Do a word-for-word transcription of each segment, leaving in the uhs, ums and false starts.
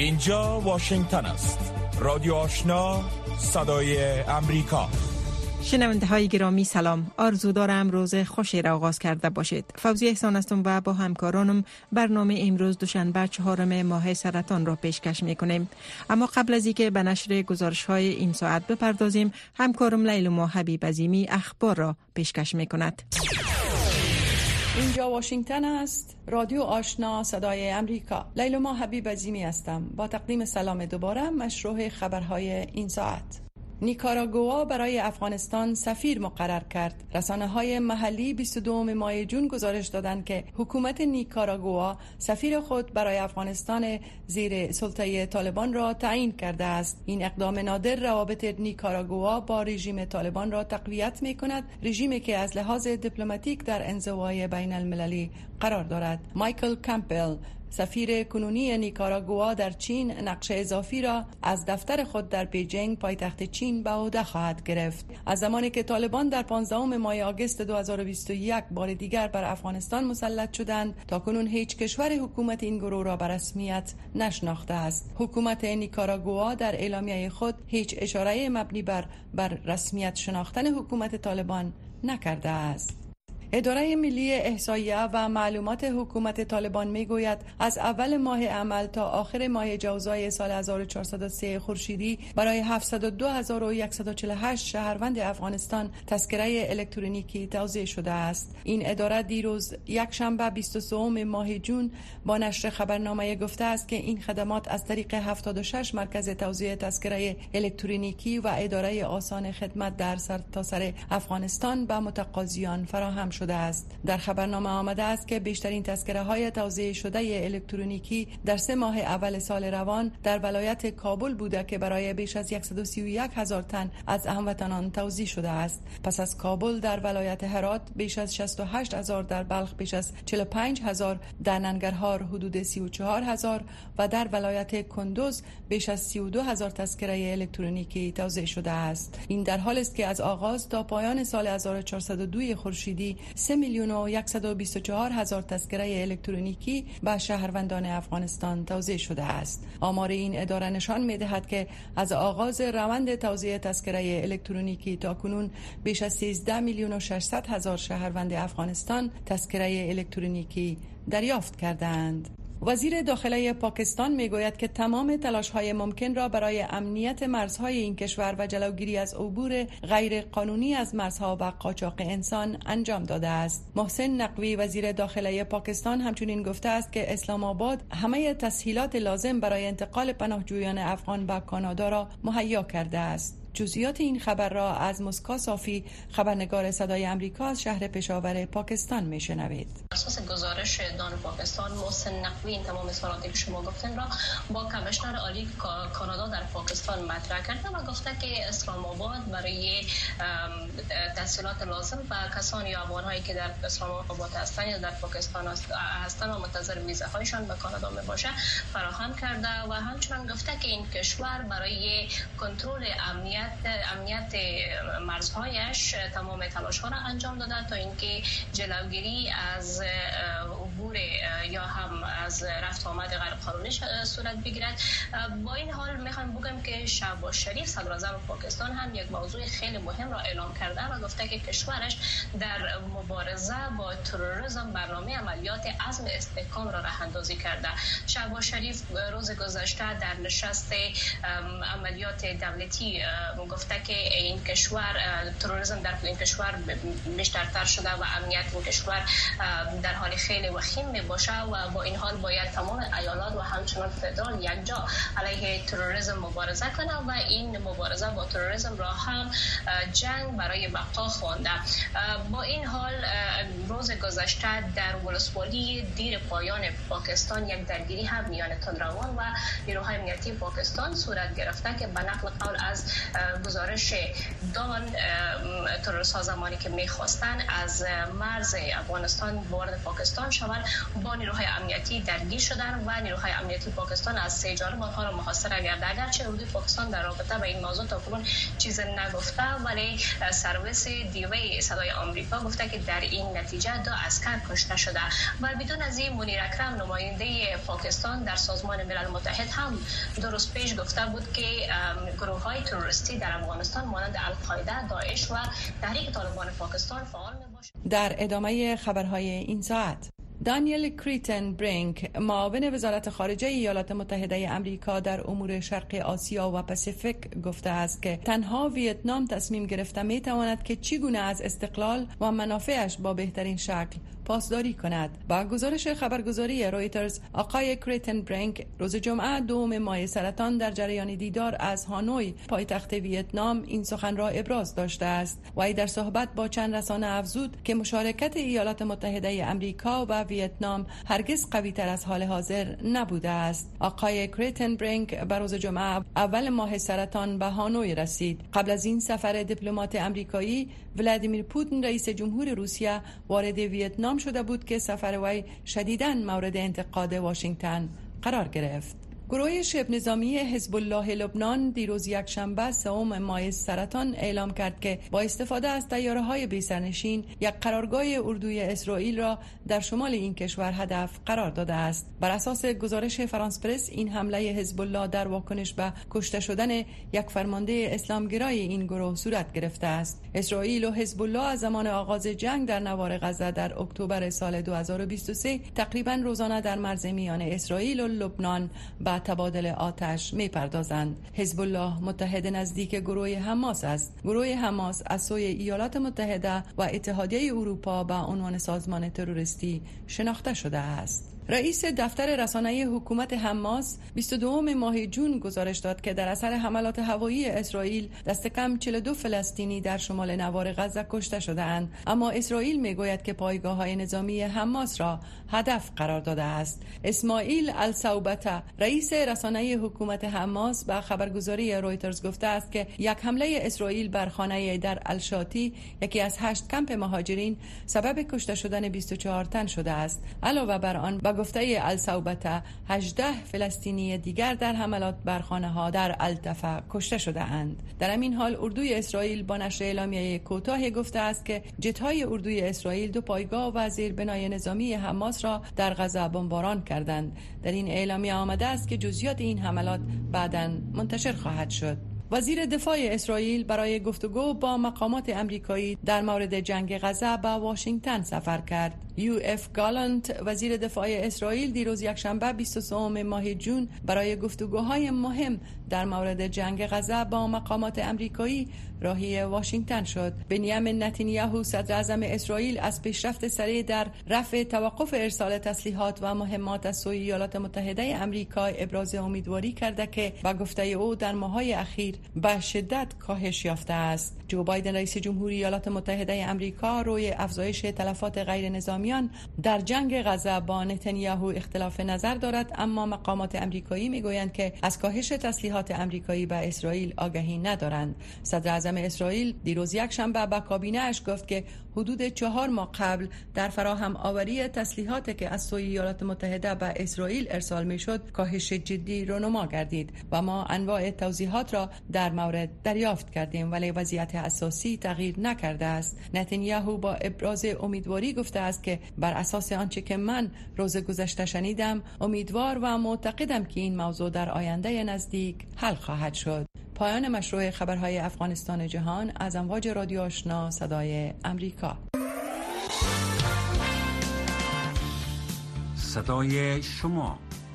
اینجا واشنگتن است. رادیو آشنا، صدای امریکا. شنونده های گرامی سلام. آرزو دارم روز خوشی را آغاز کرده باشید. فوزی احسان هستم و با همکارانم برنامه امروز دوشنبه چهارم ماه سرطان را پیشکش میکنیم. اما قبل از اینکه به نشر گزارش های این ساعت بپردازیم، همکارم لیلما حبیب عظیمی اخبار را پیشکش میکند. اینجا واشنگتن است. رادیو آشنا، صدای امریکا. لیلما حبیب عظیمی هستم با تقدیم سلام دوباره مشروع خبرهای این ساعت. نیکاراگوآ برای افغانستان سفیر مقرر کرد. رسانه‌های محلی بیست و دوم ماه جون گزارش دادند که حکومت نیکاراگوآ سفیر خود برای افغانستان زیر سلطه طالبان را تعیین کرده است. این اقدام نادر روابط نیکاراگوآ با رژیم طالبان را تقویت می‌کند، رژیمی که از لحاظ دیپلماتیک در انزوای بین المللی قرار دارد. مایکل کمپل، سفیر کنونی نیکاراگوآ در چین، نقش اضافی را از دفتر خود در بیجینگ پایتخت چین به عهده خواهد گرفت. از زمانی که طالبان در پانزدهم ماه آگوست دو هزار و بیست و یک بار دیگر بر افغانستان مسلط شدند، تاکنون هیچ کشور حکومت این گروه را به رسمیت نشناخته است. حکومت نیکاراگوآ در اعلامیه خود هیچ اشاره مبنی بر بر رسمیت شناختن حکومت طالبان نکرده است. اداره ملی احصایه و معلومات حکومت طالبان میگوید از اول ماه عمل تا آخر ماه جوزای سال هزار و چهارصد و سه خورشیدی برای هفتصد و دو هزار و صد و چهل و هشت شهروند افغانستان تذکره الکترونیکی توزیع شده است. این اداره دیروز یک شنبه بیست و سوم ماه جون با نشر خبرنامه گفته است که این خدمات از طریق هفتاد و شش مرکز توزیع تذکره الکترونیکی و اداره آسان خدمت در سرتاسر افغانستان به متقاضیان فراهم شده شده است. در خبرنامه آمده است که بیشترین تذکره های توزیع شده الکترونیکی در سه ماه اول سال روان در ولایت کابل بوده که برای بیش از صد و سی و یک هزار تن از هموطنان توزیع شده است. پس از کابل در ولایت هرات بیش از شصت و هشت هزار، در بلخ بیش از چهل و پنج هزار، در ننگرهار حدود سی و چهار هزار و در ولایت کندوز بیش از سی و دو هزار تذکره الکترونیکی توزیع شده است. این در حالی است که از آغاز تا پایان سال هزار و چهارصد و دو خورشیدی سه میلیون و صد و بیست و چهار هزار تذکره الکترونیکی به شهروندان افغانستان توزیع شده است. آمار این اداره نشان می‌دهد که از آغاز روند توزیع تذکره الکترونیکی تا کنون بیش از سیزده میلیون و ششصد هزار شهروند افغانستان تذکره الکترونیکی دریافت کردند. وزیر داخله پاکستان میگوید که تمام تلاش‌های ممکن را برای امنیت مرزهای این کشور و جلوگیری از عبور غیر قانونی از مرزها و قاچاق انسان انجام داده است. محسن نقوی وزیر داخله پاکستان همچنین گفته است که اسلام آباد همه تسهیلات لازم برای انتقال پناهجویان افغان به کانادا را مهیا کرده است. جزئیات این خبر را از مسکو صافی، خبرنگار صدای امریکا از شهر پشاور پاکستان میشنوید. اساس گزارش دان پاکستان محسن نقوی این تمام اظهاراتی که شما گفتین را با کمیشنر عالی کانادا در پاکستان مطرح کرده و گفته که اسلام آباد برای تسهیلات لازم و کسانی یا افغان‌هایی که در اسلام آباد هستند یا در پاکستان هستند و منتظر ویزاهایشان به کانادا میباشه فراهم کرده و همچنین گفته که این کشور برای کنترل امنیت امنیت مرزهایش تمام تلاش‌ها را انجام داده تا اینکه جلوگیری از عبور یا هم از رفت آمد غیر قانونی صورت بگیرد. با این حال میخوام بگم که شهباز شریف صدر اعظم پاکستان هم یک موضوع خیلی مهم را اعلام کرده و گفته که کشورش در مبارزه با تروریسم برنامه عملیات عزم استحکام را راه اندازی کرده. شهباز شریف روز گذشته در نشست عملیات دولتی گفته که این کشور تروریسم در این کشور بیشترتر شده و امنیت این کشور در حال خیلی وخیم می باشه و با این حال باید تمام ایالات و همچنان فدرال یکجا علیه تروریسم مبارزه کنه و این مبارزه با تروریسم را هم جنگ برای بقا خوانده. با این حال روز گذشته در ولسوالی دیر پایان پاکستان یک درگیری هم میان تندروان و نیروهای امنیتی پاکستان صورت گرفته که به نقل قول از گزارش دان تروریست ها زمانی که میخواستن از مرز افغانستان وارد پاکستان شوند با نیروهای امنیتی درگیر شدن و نیروهای امنیتی پاکستان از سه جانب آنها را محاصره کرده. اگرچه حدود پاکستان در رابطه با این موضوع تاکنون چیز نگفته ولی سرویس دیوی صدای آمریکا گفته که در این نتیجه نتیجه دو عسکر کشته شده. و بدون از این منیر اکرم نماینده پاکستان در سازمان ملل متحد هم دو روز پیش گفته بود که گروه های تروریستی در افغانستان مانند القاعده، داعش و تحریک طالبان پاکستان فعال میباشند. در ادامه خبرهای این ساعت، دانیل کریتن برینک، معاون وزارت خارجه ایالات متحده امریکا در امور شرق آسیا و پاسیفیک، گفته است که تنها ویتنام تصمیم گرفته می تواند که چگونه از استقلال و منافعش با بهترین شکل پاسداری کند. با گزارش خبرگزاری رویترز، آقای کریتن برینک روز جمعه دوم ماه سرطان در جریان دیدار از هانوی، پایتخت ویتنام، این سخن را ابراز داشته است و ای در صحبت با چند رسانه افزود که مشارکت ایالات متحده امریکا و ویتنام هرگز قوی تر از حال حاضر نبوده است. آقای کریتن برینک بر روز جمعه اول ماه سرطان به هانوی رسید. قبل از این سفر دیپلمات امریکایی ولادیمیر پوتین رئیس جمهور روسیه وارد ویتنام شده بود که سفر وی شدیداً مورد انتقاد واشنگتن قرار گرفت. گروه شبه نظامی حزب الله لبنان دیروز یکشنبه سوم ماه سرطان اعلام کرد که با استفاده از طیاره‌های بی‌سرنشین یک قرارگاه اردوی اسرائیل را در شمال این کشور هدف قرار داده است. بر اساس گزارش فرانس پرس، این حمله حزب الله در واکنش به کشته شدن یک فرمانده اسلامگرای این گروه صورت گرفته است. اسرائیل و حزب الله از زمان آغاز جنگ در نوار غزه در اکتبر سال دو هزار و بیست و سه تقریباً روزانه در مرز میان اسرائیل و لبنان با تبادل آتش می پردازند. حزب الله متحد نزدیک گروه حماس است. گروه حماس از سوی ایالات متحده و اتحادیه اروپا به عنوان سازمان تروریستی شناخته شده است. رئیس دفتر رسانه‌ای حکومت حماس بیست و دوم ماه جون گزارش داد که در اثر حملات هوایی اسرائیل دست کم چهل و دو فلسطینی در شمال نوار غزه کشته شده‌اند، اما اسرائیل میگوید که پایگاه‌های نظامی حماس را هدف قرار داده است. اسماعیل الصوبته، رئیس رسانه‌ای حکومت حماس، به خبرگزاری رویترز گفته است که یک حمله اسرائیل بر خانه در الشاتی، یکی از هشت کمپ مهاجرین، سبب کشته شدن بیست و چهار تن شده است. علاوه بر آن، با گفته الصوبته، هجده فلسطینی دیگر در حملات بر خانه‌ها در التفا کشته شده اند. در همین حال اردوی اسرائیل با نشر اعلامیه کوتاه گفته است که جت‌های اردوی اسرائیل دو پایگاه و زیربنای نظامی حماس را در غزه بمباران کردند. در این اعلامیه آمده است که جزئیات این حملات بعداً منتشر خواهد شد. وزیر دفاع اسرائیل برای گفتگو با مقامات امریکایی در مورد جنگ غزه به واشنگتن سفر کرد. یو اف گالانت، وزیر دفاع اسرائیل، دیروز یکشنبه بیست و سوم ماه جون برای گفتگوهای مهم در مورد جنگ غزه با مقامات امریکایی راهی واشنگتن شد. بنیامین نتانیاهو، صدر اعظم اسرائیل، از پیشرفت سریع در رفع توقف ارسال تسلیحات و مهمات از سوی ایالات متحده امریکا ابراز امیدواری کرده که با گفته او در ماه‌های اخیر به شدت کاهش یافته است. جو بایدن، رئیس جمهوری ایالات متحده امریکا، روی افزایش تلفات غیر نظامیان در جنگ غزه با نتانیاهو اختلاف نظر دارد، اما مقامات امریکایی میگویند که از کاهش تسلیحات امریکایی به اسرائیل آگاهی ندارند. صدر اعظم اسرائیل دیروز یکشنبه به کابینه اش گفت که حدود چهار ماه قبل در فراهم آوری تسلیحاتی که از سوی ایالات متحده به اسرائیل ارسال میشد کاهش جدی رونما گردید و ما انواع توضیحات را در مورد دریافت کردیم، ولی وضعیت اساسی تغییر نکرده است. نتانیاهو با ابراز امیدواری گفته است که بر اساس آنچه که من روز گذشته شنیدم، امیدوار و معتقدم که این موضوع در آینده نزدیک حل خواهد شد. پایان مشروع خبرهای افغانستان جهان از امواج رادیو آشنا صدای امریکا. صدای شما،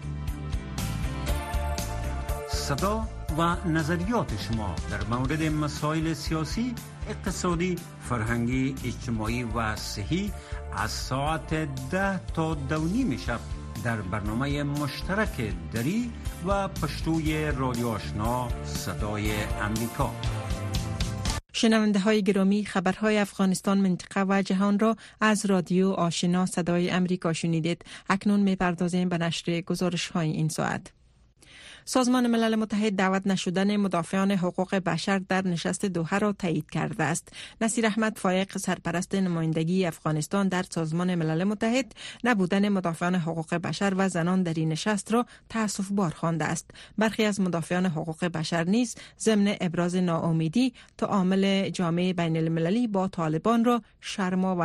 صدا و نظریات شما در مورد مسائل سیاسی، اقتصادی، فرهنگی، اجتماعی و صحی از ساعت ده تا دو نیم شب در برنامه مشترک دری و پشتوی رادیو آشنا صدای امریکا. شنونده های گرامی، خبرهای افغانستان، منطقه و جهان را از رادیو آشنا صدای امریکا شنیدید. اکنون می‌پردازیم به نشر گزارش های این ساعت. سازمان ملل متحد دعوت نشدن مدافعان حقوق بشر در نشست دوحه را تایید کرده است. نصیر احمد فایق، سرپرست نمایندگی افغانستان در سازمان ملل متحد، نبودن مدافعان حقوق بشر و زنان در این نشست را تأسف‌بار خوانده است. برخی از مدافعان حقوق بشر نیز ضمن ابراز ناامیدی تعامل جامعه بین المللی با طالبان را شرم‌آور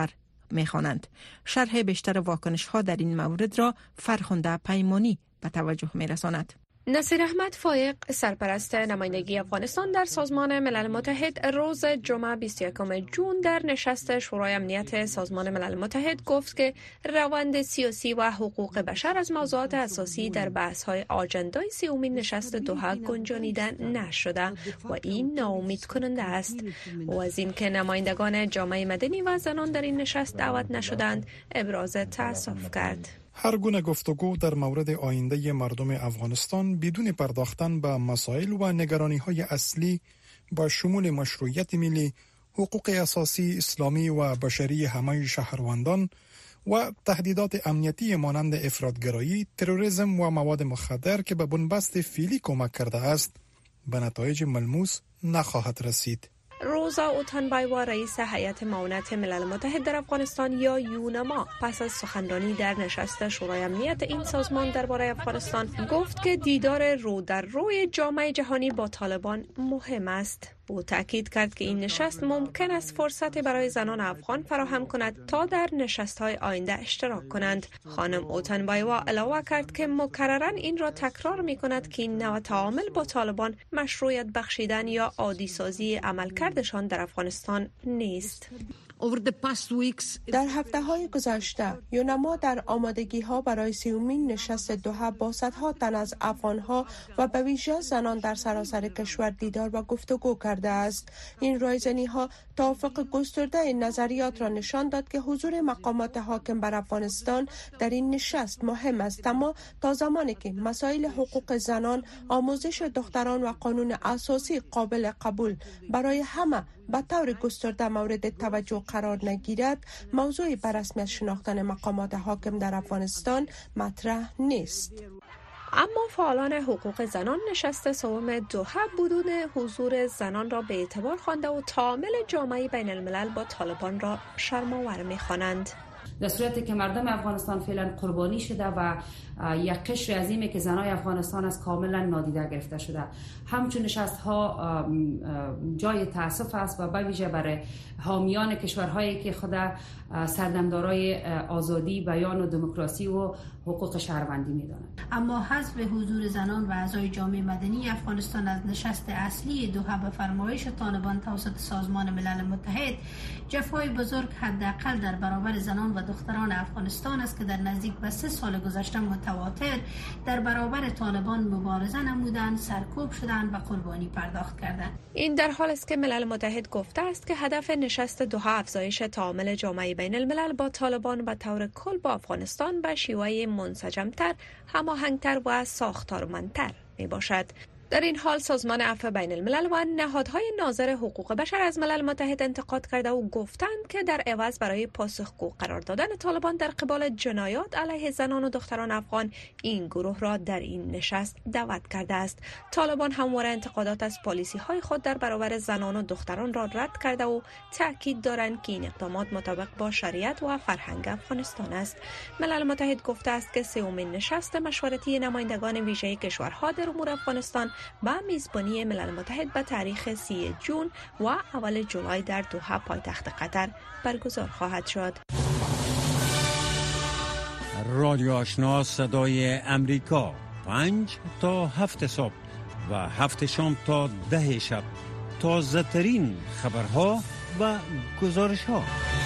می‌خوانند. شرح بیشتر واکنش ها در این مورد را فرخنده پیمانی به توجه می‌رساند. نصیر احمد فایق، سرپرست نمایندگی افغانستان در سازمان ملل متحد، روز جمعه بیست و یکم ژوئن در نشست شورای امنیت سازمان ملل متحد گفت که روند سیاسی و حقوق بشر از موضوعات اساسی در بحث‌های آجندای سیومین نشست دوحه گنجانیده نشده و این ناامید کننده است. و از اینکه نمایندگان جامعه مدنی و زنان در این نشست دعوت نشدند ابراز تأسف کرد. هر گونه گفتگو در مورد آینده مردم افغانستان بدون پرداختن به مسائل و نگرانی‌های اصلی با شمول مشروعیت ملی، حقوق اساسی اسلامی و بشری همه شهروندان و تهدیدات امنیتی مانند افراطگرایی، تروریسم و مواد مخدر که به بنبست فعلی کمک کرده است، به نتایج ملموس نخواهد رسید. روزا اوتانبایوا، رئیس هیئت معاونت ملل متحد در افغانستان یا یونما، پس از سخنرانی در نشست شورای امنیت این سازمان درباره افغانستان گفت که دیدار رو در روی جامعه جهانی با طالبان مهم است. او تاکید کرد که این نشست ممکن است فرصت برای زنان افغان فراهم کند تا در نشست‌های آینده اشتراک کنند. خانم اوتانبایوا علاوه کرد که مکرراً این را تکرار می‌کند که این نوع تعامل با طالبان مشروعیت بخشیدن یا عادی سازی عملکردشان در افغانستان نیست. در هفته‌های گذشته یونما در آمادگی‌ها برای سیومین نشست دوحه با صدها تن از افغان‌ها و به ویژه زنان در سراسر کشور دیدار و گفتگو کرده است. این رایزنی‌ها توافق گسترده نظریات را نشان داد که حضور مقامات حاکم بر افغانستان در این نشست مهم است، اما تا زمانی که مسائل حقوق زنان، آموزش دختران و قانون اساسی قابل قبول برای همه به طور گسترده مورد توجه قرار نگیرد، موضوعی بر رسمیت شناختن مقامات حاکم در افغانستان مطرح نیست. اما فعالان حقوق زنان نشست سوم دوحه بدون حضور زنان را به اعتبار خوانده و تعامل جامعه بین الملل با طالبان را شرم‌آور می‌خوانند. در صورتی که مردم افغانستان فعلا قربانی شده و یک قشر عظیمی که زنای افغانستان از کاملا نادیده گرفته شده، همچون نشست ها جای تاسف است و به ویژه برای حامیان کشورهایی که خود سردمدارای آزادی، بیان و دموکراسی و حقوق شهروندی می‌دانند. اما حذف حضور زنان و اعضای جامعه مدنی افغانستان از نشست اصلی دوحه به فرمایش طالبان توسط سازمان ملل متحد جفای بزرگ حداقل در برابر زنان و دختران افغانستان است که در نزدیک به سه سال گذشته متواتر در برابر طالبان مبارزه نمودند، سرکوب شدند و قربانی پرداخت کردند. این در حالی است که ملل متحد گفته است که هدف نشست دوحه افزایش تعامل جامعه بین الملل با طالبان به طور کل با افغانستان به شیوه منسجمتر، هماهنگتر و ساختارمندتر می باشد. در این حال سازمان عفو بین الملل و نهادهای ناظر حقوق بشر از ملل متحد انتقاد کرده و گفتند که در عوض برای پاسخگو قرار دادن طالبان در قبال جنایات علیه زنان و دختران افغان، این گروه را در این نشست دعوت کرده است. طالبان همواره انتقادات از پالیسی های خود در برابر زنان و دختران را رد کرده و تاکید دارند که این اقدامات مطابق با شریعت و فرهنگ افغانستان است. ملل متحد گفته است که سومین نشست مشورتی نمایندگان ویژه کشورها در امور افغانستان با میزبانی ملل متحد به تاریخ سی ژوئن و اول جولای در دوحه پایتخت قطر برگزار خواهد شد. رادیو آشنا صدای امریکا، پنج تا هفت صبح و هفت شام تا ده شب، تازه ترین خبرها و گزارش ها.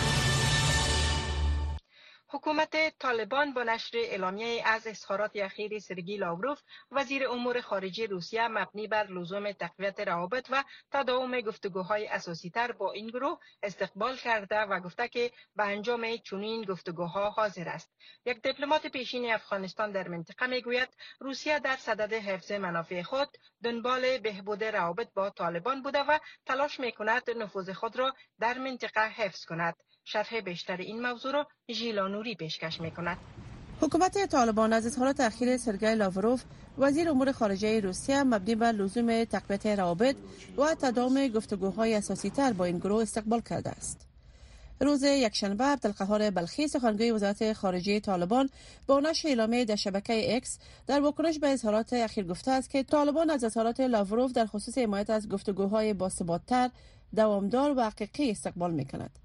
حکومت طالبان با نشر اعلامیه از اظهارات اخیر سرگئی لاوروف، وزیر امور خارجه روسیه، مبنی بر لزوم تقویت روابط و تداوم گفتگوهای اساسی تر با این گروه استقبال کرده و گفته که به انجام چنین گفتگوها حاضر است. یک دیپلمات پیشین افغانستان در منطقه میگوید روسیه در صدد حفظ منافع خود دنبال بهبود روابط با طالبان بوده و تلاش میکند نفوذ خود را در منطقه حفظ کند. شرح بیشتر این موضوع را ژیلا نوری پیشکش می‌کند. حکومت طالبان از اظهارات اخیر سرگئی لاوروف، وزیر امور خارجه روسیه، مبنی بر لزوم تقویت روابط و تداوم گفتگوهای اساسی تر با این گروه استقبال کرده است. روز یکشنبه عبدالقهار بلخی، سخنگوی وزارت خارجه طالبان، با نشر اعلامیه در شبکه اکس در واکنش به اظهارات اخیر گفته است که طالبان از اظهارات لاوروف در خصوص حمایت از گفتگوهای باثبات‌تر، دوامدار و حقیقی استقبال می‌کند.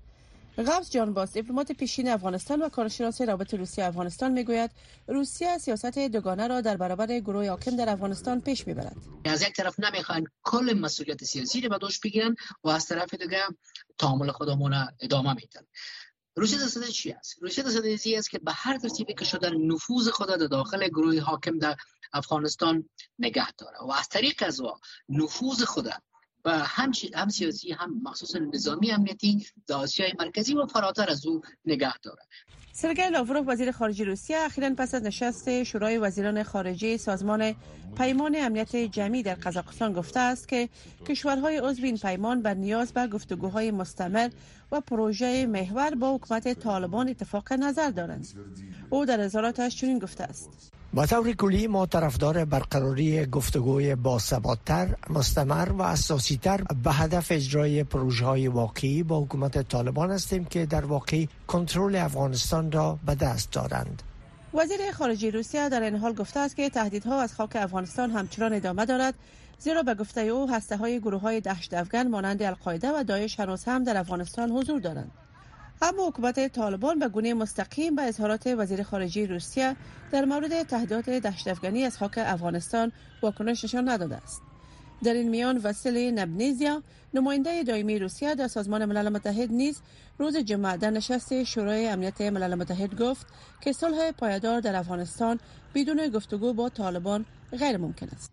قوس جان باز، دیپلمات پیشین افغانستان و کارشناس رابطه روسیه افغانستان میگوید روسیه سیاست دوگانه را در برابر گروه حاکم در افغانستان پیش میبرد. از یک طرف نمیخوان کل مسئولیت سیاسی را به دوش بگیرن و از طرف دیگه تعامل خودمون ادامه میدن. روسیه دسته چی است؟ روسیه دسته چی است که به هر ترتیبی که شده نفوذ خود در داخل گروه حاکم در افغانستان نگه داره و از طریق از نفوذ خود و هم هم سیاسی هم مخصوصا نظامی امنیتی در آسیای مرکزی و فراتر از او نگه داره. سرگئی لاوروف وزیر خارجه روسیه اخیراً پس از نشست شورای وزیران خارجه سازمان پیمان امنیت جمعی در قزاقستان گفته است که کشورهای عضو این پیمان بر نیاز به گفتگوهای مستمر و پروژه محور با حکومت طالبان اتفاق نظر دارند. او در اظهاراتش چنین گفته است: با طور کلی ما طرفدار برقراری گفتگوی باثبات‌تر، مستمر و اساسی‌تر به هدف اجرای پروژه‌های واقعی با حکومت طالبان هستیم که در واقع کنترل افغانستان را به دست دارند. وزیر خارجه روسیه در این حال گفته است که تهدیدها از خاک افغانستان همچنان ادامه دارد، زیرا به گفته او هسته‌های گروه‌های دهشت افغان مانند القاعده و داعش هنوز هم در افغانستان حضور دارند. اما حکومت طالبان به گونه مستقیم به اظهارات وزیر خارجه روسیه در مورد تهدیدات دهشت افغانی از خاک افغانستان واکنش نشان نداده است. در این میان واسیلی نبنیزیا، نماینده دائمی روسیه در سازمان ملل متحد نیز روز جمعه در نشست شورای امنیت ملل متحد گفت که صلح پایدار در افغانستان بدون گفتگو با طالبان غیر ممکن است.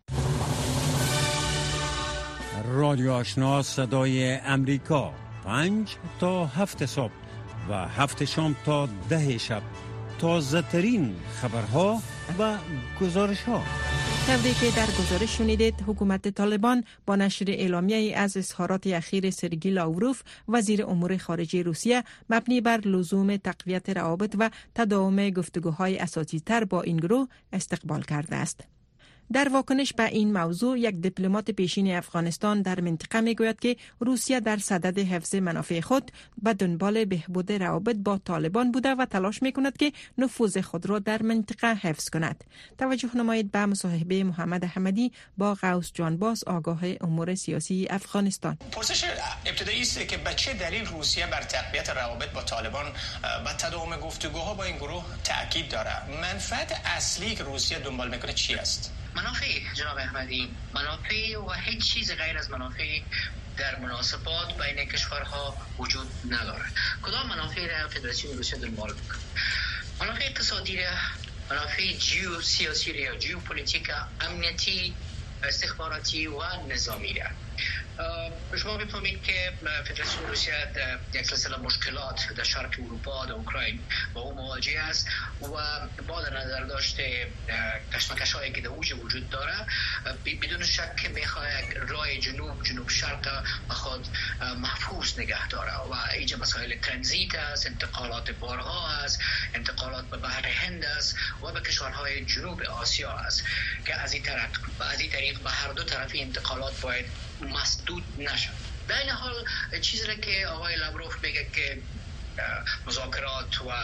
رادیو آشنا صدای امریکا، پنج تا هفت صبح و هفت شام تا ده شب، تازه ترین خبرها و گزارش ها. طوری که در گزارش شنیدید، حکومت طالبان با نشر اعلامیه از اظهارات اخیر سرگئی لاوروف وزیر امور خارجه روسیه مبنی بر لزوم تقویت روابط و تداوم گفتگوهای اساسی تر با این گروه استقبال کرده است. در واکنش به این موضوع، یک دیپلمات پیشین افغانستان در منطقه میگوید که روسیه در صدد حفظ منافع خود به دنبال بهبود روابط با طالبان بوده و تلاش میکند که نفوذ خود را در منطقه حفظ کند. توجه نمایید به مصاحبه محمد احمدی با قوس جان باز، آگاه امور سیاسی افغانستان. پرسش ابتدایی است که به چه دلیل روسیه بر تقویت روابط با طالبان و تداوم گفتگوها با این گروه تاکید دارد؟ منفعت اصلی که روسیه دنبال میکنه چی است؟ منافع جناب احمدی، منافع و هیچ چیز غیر از منافع در مناسبات بین کشورها وجود ندارد. کدام منافع را فدراسیون روسیه دنبال میکنه؟ منافع اقتصادی را، منافع جیو سیاسی را، جیو پلیتیک، امنیتی، استخباراتی و نظامی را. شما بفهمید که فدراسیون روسیه یک سلسله مشکلات در شرق اروپا، در اوکراین با او مواجه است و با در نظر داشته کشمکش‌هایی که در اوج وجود داره، بدون شک می‌خواد راه جنوب جنوب شرق خود محفوظ نگه داره و اینجا مسائل ترانزیت است، انتقالات بارها است، انتقالات به بحر هند است و به کشورهای جنوب آسیا است که از این طریق از این طریق به هر دو طرف انتقالات باید مسدود نشد. در این حال چیزی را که آقای لاوروف میگه که مذاکرات و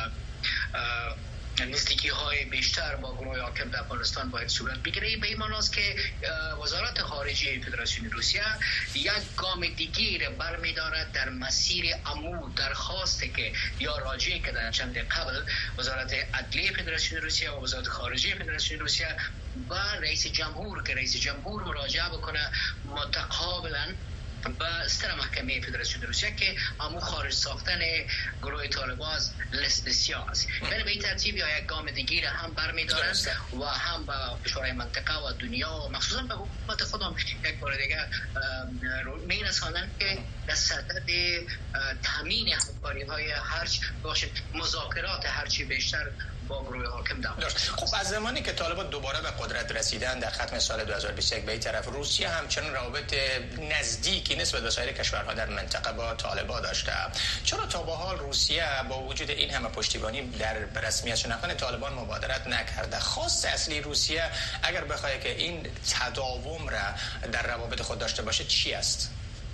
نزدیکی های بیشتر با گروه حاکم در افغانستان باید صورت بگیره، به این معنی است که وزارت خارجه فدراسیون روسیه یک گام دیگه را برمی‌دارد در مسیر عمود درخواستی که یا راجعی که در چند قبل وزارت عدلیه فدراسیون روسیه و وزارت خارجه فدراسیون روسیه و رئیس جمهور که رئیس جمهور مراجعه بکنه متقابلا با ستر محکمه فدراسیون روسیه که امو خارج ساختن گروه طالبان از لست سیاه است. یعنی به این ترتیب یا یک گام دیگه را هم برمی‌دارند و هم با کشورهای منطقه و دنیا و مخصوصا به حکومت خودم یک بار دیگه می‌رسانند که در صدد تامین همکاری‌های هرچ باشه مذاکرات هرچی بیشتر با گروه حاکم دارند. خب از زمانی که طالبان دوباره به قدرت رسیدن در ختم سال دو هزار و بیست و یک به این طرف، روسیه همچنان روابط نزدیکی نسبت به سایر کشورها در منطقه با طالبان داشته. چرا تا به حال روسیه با وجود این همه پشتیبانی در رسمیت شناختن طالبان مبادرت نکرده؟ خواست اصلی روسیه اگر بخواد که این تداوم را در روابط خود داشته باشه چی است؟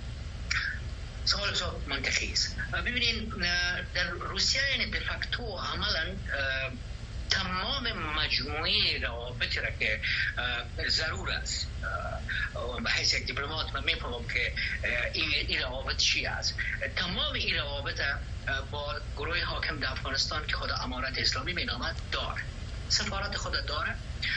سوال بسیار منطقی است. ببینید در روسیه یعنی دفاکتو عملا تمام مجموعه روابط را که ضرور است به حیث یک دیپلمات من میفهمم که این روابط چی است. تمام این روابط با گروه حاکم در افغانستان که خود امارت اسلامی مینامد داره، سفارت خود داره،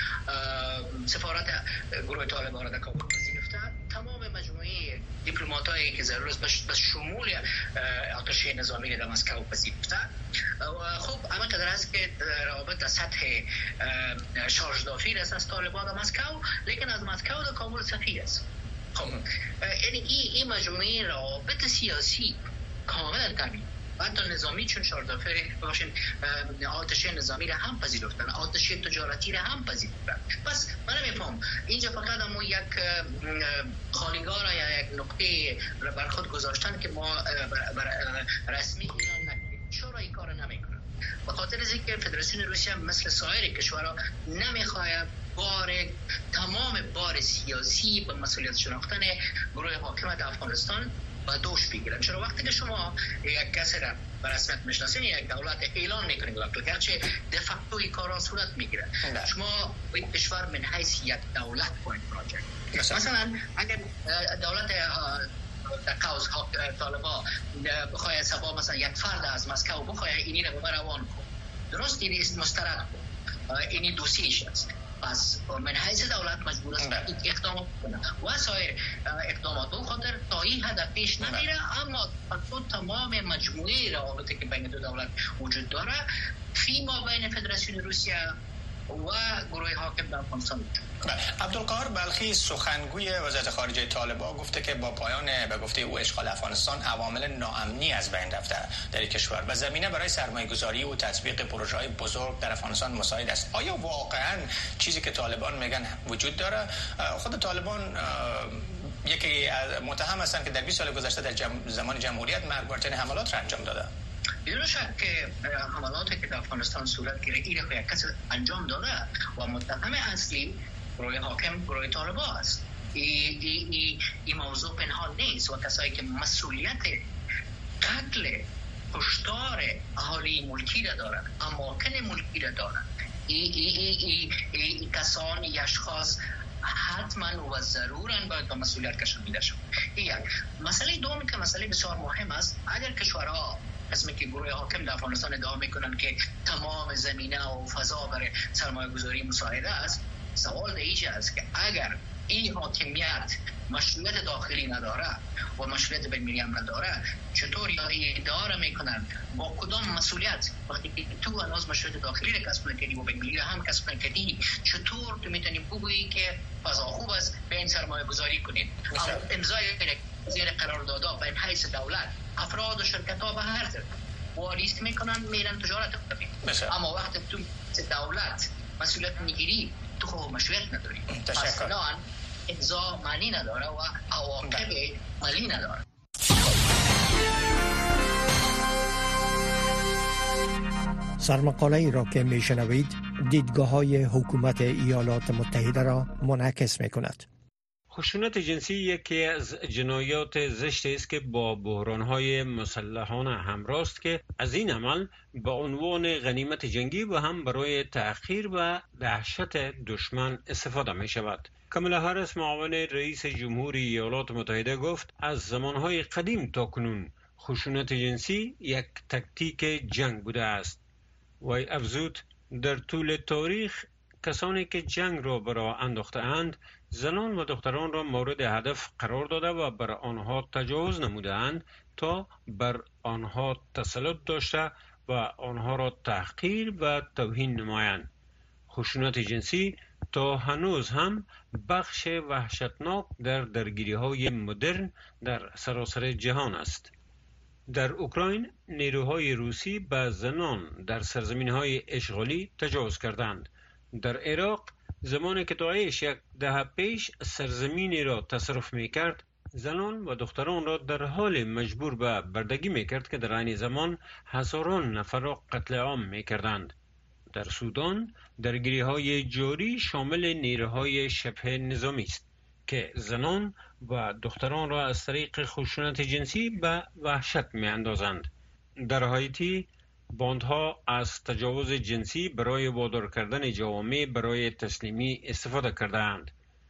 سفارت گروه طالبان را در کابل پذیرفته، تمام مجموعه دیپلماتایی که ضرور است به شمول آتشه نظامی در مسکو پذیرفته. خب اما قدر است که روابط در سطح شارژ دافیر است از طالبان در مسکو، لیکن از مسکو در کابل سفیر است. خب یعنی این مجموعه روابط سیاسی کاملا طبیعی و حتی نظامی، چون شاردافر باشین آتش نظامی را هم پذیرفتن، آتش تجارتی را هم پذیرفتن. پس من نمیفهم اینجا فقط همون یک خالیگاه یا یک نقطه بر خود گذاشتن که ما بر رسمی اعلام نکنیم. چرا این کار نمیکنن؟ به خاطر از اینکه فدراسیون روسیه مثل سایر کشورها نمیخواهد بار تمام بار سیاسی به مسئولیت شناختن گروه حاکم در افغانستان با دوش بگیرن. چرا وقتی که شما یک کسی را به رسمیت میشناسین، یک دولت اعلان میکنید گرچه de facto این کارا صورت میگیره، شما این کشور من حیث یک دولت باید مراجعه کنید. مثلا اگر دولت در قوز طالبان بخواه سبا مثلا یک فرد از مسکو بخواه اینی را بروان کن، درست اینی است مسترد کن، اینی دوسیش است، پس من حیث دولت مجبور است اقدامات کنه و سایر اقدامات به خاطر تا این هدف پیش نمیره. اما تو تمام مجموعه روابطی که بین دو دولت وجود داره فی ما بین فدراسیون روسیه و گروه حاکم در افغانستان. عبدالقاهر بلخی سخنگوی وزارت خارجه طالبان گفته که با پایان به گفته او اشغال افغانستان عوامل ناامنی از بین رفته در این کشور و زمینه برای سرمایه‌گذاری و تطبیق پروژه‌های بزرگ در افغانستان مساعد است. آیا واقعا چیزی که طالبان میگن وجود داره؟ خود طالبان یکی متهم هستند که در بیست سال گذشته در جم... زمان جمهوریت مرگبارترین حملات را انجام داده. بدون شک که حملاتی که در افغانستان صورت گرفته این را یک کس انجام داده و متهم اصلی گروه حاکم گروه طالبان است. این ای ای ای موضوع پنهان نیست و کسایی که مسئولیت قتل کشتار اهالی ملکی را دارند، اماکن ملکی را دارند، این ای ای ای ای ای کسان ای اشخاص حتما و ضرورا باید با مسئولیت کشانیده شود. این یک مسئله دوم که مسئله بسیار مهم است، اگر کشورها قسمی که گروه حاکم در افغانستان ادعا میکنن که تمام زمینه و فضا برای سرمایه گذاری مساعده است، سوال دیگه است که اگر این حاکمیت مشروعیت داخلی نداره و مشروعیت بین‌المللی هم نداره، چطور یا ادعا میکنن با کدام مسئولیت وقتی که تو هنوز مشروعیت داخلی را کسب نکردی و بین‌المللی هم کسب نکردی، چطور تو میتونی بگویی که فضا خوب است به این سرمایه گذاری کنید؟ امضای زیر قراردادها بین حیث دولت افراد و شرکت ها به هر طرف واریست میکنن میرن تجارت کنن، اما وقتی تو دولت مسئولیت میگیری تو خود مشروعیت نداری. اصلا امضا معنی نداره و عواقب مالی نداره. سرمقاله ای را که میشنوید دیدگاه های حکومت ایالات متحده را منعکس میکند. خشونت جنسی یکی از جنایات زشت است که با بحران‌های مسلحانه همراه است که از این عمل به عنوان غنیمت جنگی و هم برای تأخیر و دهشت دشمن استفاده می شود. کامالا هریس معاون رئیس جمهوری ایالات متحده گفت از زمانهای قدیم تا کنون خشونت جنسی یک تاکتیک جنگ بوده است. وی افزود در طول تاریخ کسانی که جنگ را برا انداخته اند زنان و دختران را مورد هدف قرار داده و بر آنها تجاوز نموده اند تا بر آنها تسلط داشته و آنها را تحقیر و توهین نمایند. خشونت جنسی تا هنوز هم بخش وحشتناک در درگیری های مدرن در سراسر جهان است. در اوکراین نیروهای روسی به زنان در سرزمین های اشغالی تجاوز کردند. در عراق زمانی که داعش یک دهه پیش سرزمینی را تصرف می کرد، زنان و دختران را در حال مجبور به بردگی می کرد که در عین زمان هزاران نفر را قتل عام می کردند. در سودان درگیری های جاری شامل نیروهای شبه نظامی است که زنان و دختران را از طریق خشونت جنسی به وحشت می اندازند. در هایتی باندها از تجاوز جنسی برای وادار کردن جوامع برای تسلیمی استفاده کردند.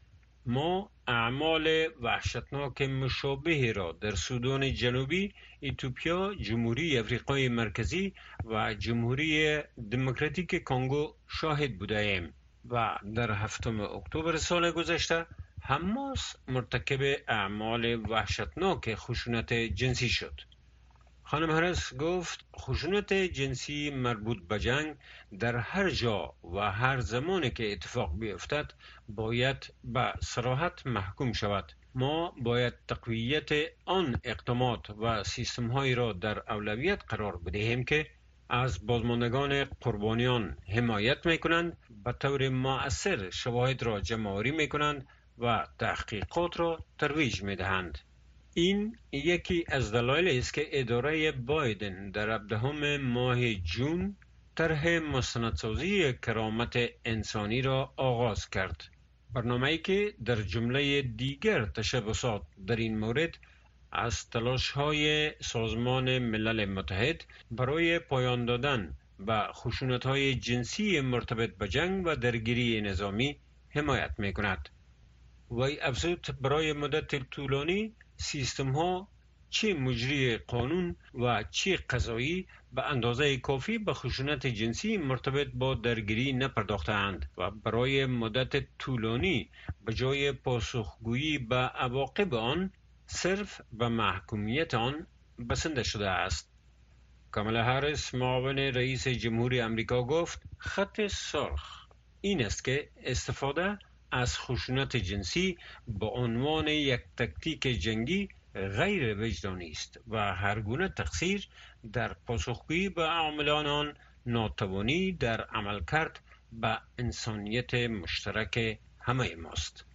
ما اعمال وحشتناک مشابه را در سودان جنوبی، ایتوپیا، جمهوری افریقای مرکزی و جمهوری دموکراتیک کنگو شاهد بودیم و در هفتم اکتبر سال گذشته حماس مرتکب اعمال وحشتناک خشونت جنسی شد. خانم هرس گفت خشونت جنسی مربوط به جنگ در هر جا و هر زمانی که اتفاق بیفتد باید به صراحت محکوم شود. ما باید تقویت آن اقدامات و سیستم هایی را در اولویت قرار بدهیم که از بازماندگان قربانیان حمایت می کنند، به طور مؤثر شواهد را جمع‌آوری می کنند و تحقیقات را ترویج می دهند. این یکی از دلایل است که اداره بایدن در هفدهم ماه جون طرح مستندسازی کرامت انسانی را آغاز کرد. برنامه‌ای که در جمله دیگر تشبسات در این مورد از تلاش‌های سازمان ملل متحد برای پایان دادن به خشونت‌های جنسی مرتبط به جنگ و درگیری نظامی حمایت می‌کند. وی افزود برای مدت طولانی سیستم ها چه مجری قانون و چه قضایی به اندازه کافی به خشونت جنسی مرتبط با درگیری نپرداختند و برای مدت طولانی به جای پاسخگویی به عواقب آن صرف به محکومیت آن بسنده شده است. کامالا هریس معاون رئیس جمهوری آمریکا گفت خط سرخ این است که استفاده از خشونت جنسی به عنوان یک تاکتیک جنگی غیر وجدانی است و هر گونه تقصیر در پاسخگویی به عاملان آن ناتوانی در عملکرد به انسانیت مشترک همه ماست.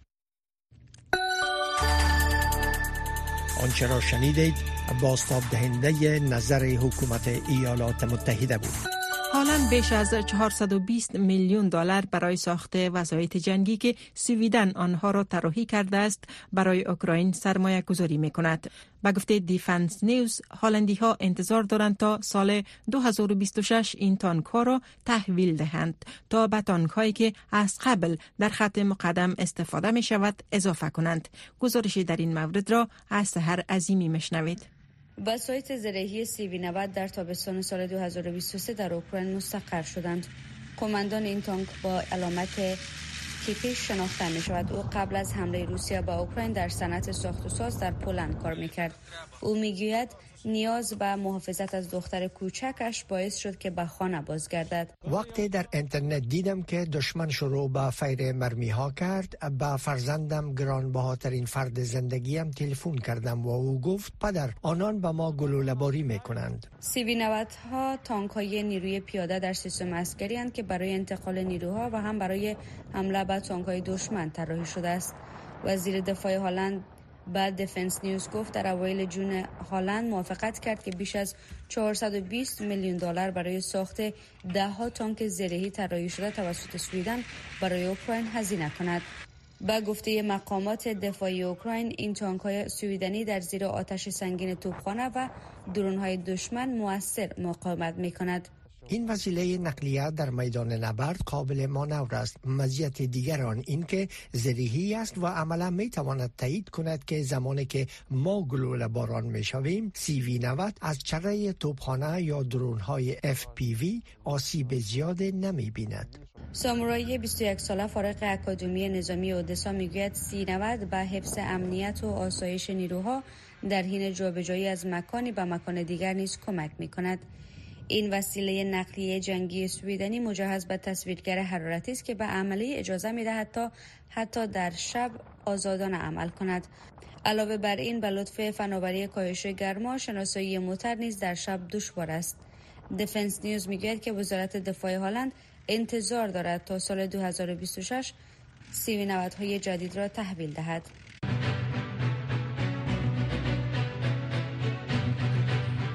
آنچه را شنیدید بازتاب دهنده نظر حکومت ایالات متحده بود. هالند بیش از چهارصد و بیست میلیون دلار برای ساخت وسایط جنگی که سویدن آنها را طراحی کرده است برای اوکراین سرمایه گذاری می کند. به گفته دیفنس نیوز، هالندی ها انتظار دارند تا سال دو هزار و بیست و شش این تانک ها را تحویل دهند تا به تانک هایی که از قبل در خط مقدم استفاده می شود اضافه کنند. گزارشی در این مورد را از سحر عظیمی مشنوید. وسایط زرهی سی وی نود در تابستان سال دو هزار و بیست و سه در اوکراین مستقر شدند. قماندان این تانک با علامت کیپیش شناخته می شود. او قبل از حمله روسیه به اوکراین در صنعت ساخت و ساز در پولند کار می کرد. او می گوید نیاز به محافظت از دختر کوچکش باعث شد که به خانه بازگردد. وقتی در اینترنت دیدم که دشمن شروع به فیر مرمی ها کرد، به فرزندم گرانبهاترین فرد زندگیم تلفن کردم و او گفت پدر آنان به ما گلوله باری میکنند. سی وی نود ها تانک های نیروی پیاده در سیستم عسکری اند که برای انتقال نیروها و هم برای حمله به تانک های دشمن طراحی شده است. وزیر دفاع هلند بعد دیفنس نیوز گفت در اوایل جون هلند موافقت کرد که بیش از چهارصد و بیست میلیون دلار برای ساخت ده ها تانک زرهی طراحی شده توسط سویدن برای اوکراین هزینه کند. با گفته مقامات دفاعی اوکراین، این تانک های سویدنی در زیر آتش سنگین توپخانه و درون های دشمن مؤثر مقاومت می کند. این وسیله نقلیه در میدان نبرد قابل مانور است. مزیت دیگر آن این که زرهی است و عملا می تواند تایید کند که زمانی که ما گلوله باران می شویم، سی وی نود از چره توپخانه یا درون های اف پی وی آسیب زیاد نمی بیند. سامورایی بیست و یک ساله فارغ اکادمی نظامی اودسا میگوید سی نود به حفظ امنیت و آسایش نیروها در حین جابجایی از مکانی به مکان دیگر نیز کمک می کند. این وسیله نقلیه جنگی سویدنی مجهز به تصویرگر حرارتی است که به عملی اجازه می‌دهد تا حتی در شب آزادانه عمل کند. علاوه بر این، به لطف فناوری کاهش گرما، شناسایی موتور نیز در شب دشوار است. دیفنس نیوز میگوید که وزارت دفاع هلند انتظار دارد تا سال دو هزار و بیست و شش سی وی نود های جدید را تحویل دهد.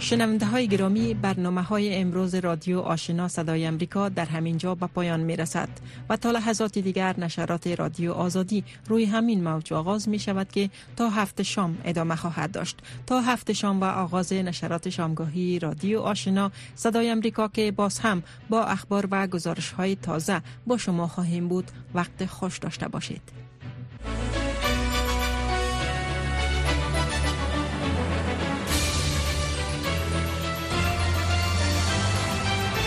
شنونده های گرامی، برنامه های امروز رادیو آشنا صدای امریکا در همین جا به پایان می رسد و تا لحظات دیگر نشرات رادیو آزادی روی همین موج آغاز می شود که تا هفت شام ادامه خواهد داشت. تا هفت شام و آغاز نشرات شامگاهی رادیو آشنا صدای امریکا که باز هم با اخبار و گزارش های تازه با شما خواهیم بود. وقت خوش داشته باشید.